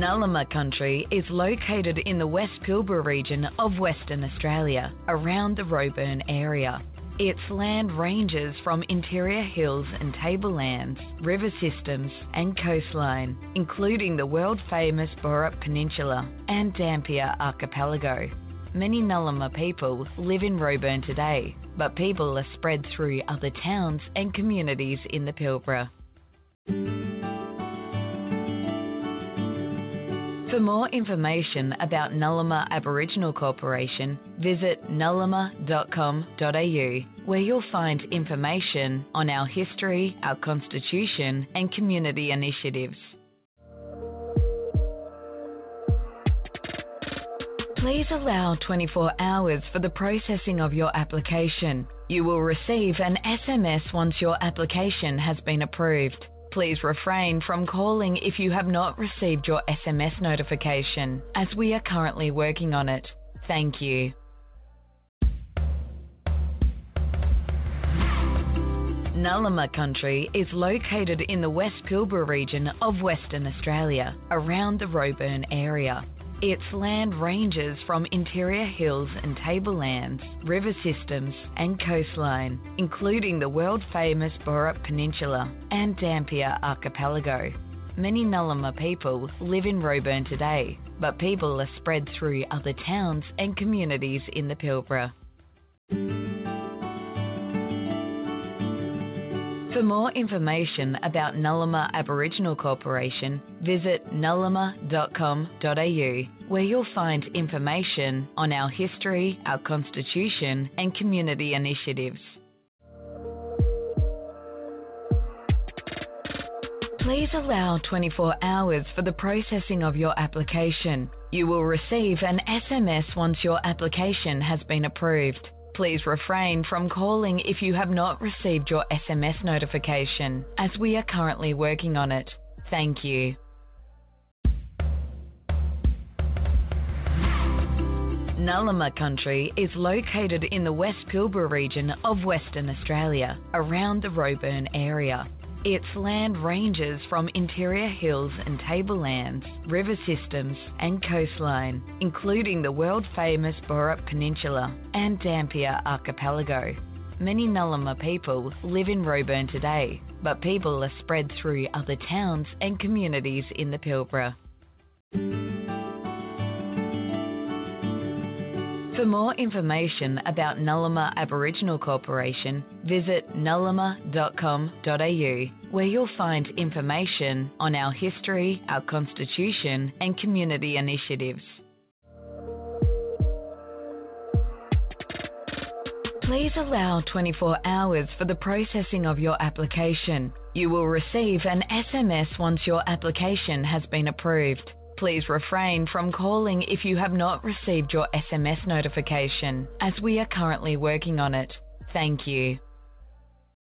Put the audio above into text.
Nulluma country is located in the West Pilbara region of Western Australia, around the Roebourne area. Its land ranges from interior hills and tablelands, river systems and coastline, including the world-famous Borup Peninsula and Dampier Archipelago. Many Nulluma people live in Roebourne today, but people are spread through other towns and communities in the Pilbara. For more information about Nulluma Aboriginal Corporation, visit nulluma.com.au, where you'll find information on our history, our constitution and community initiatives. Please allow 24 hours for the processing of your application. You will receive an SMS once your application has been approved. Please refrain from calling if you have not received your SMS notification, as we are currently working on it. Thank you. Nulluma country is located in the West Pilbara region of Western Australia, around the Roebourne area. Its land ranges from interior hills and tablelands, river systems and coastline, including the world-famous Borup Peninsula and Dampier Archipelago. Many Nulluma people live in Roebourne today, but people are spread through other towns and communities in the Pilbara. For more information about Nulluma Aboriginal Corporation, visit nulluma.com.au, where you'll find information on our history, our constitution and community initiatives. Please allow 24 hours for the processing of your application. You will receive an SMS once your application has been approved. Please refrain from calling if you have not received your SMS notification, as we are currently working on it. Thank you. Nulluma country is located in the West Pilbara region of Western Australia, around the Roebourne area. Its land ranges from interior hills and tablelands, river systems and coastline, including the world-famous Borup Peninsula and Dampier Archipelago. Many Nulluma people live in Roebourne today, but people are spread through other towns and communities in the Pilbara. For more information about Nulluma Aboriginal Corporation, visit nulluma.com.au, where you'll find information on our history, our constitution and community initiatives. Please allow 24 hours for the processing of your application. You will receive an SMS once your application has been approved. Please refrain from calling if you have not received your SMS notification, as we are currently working on it. Thank you.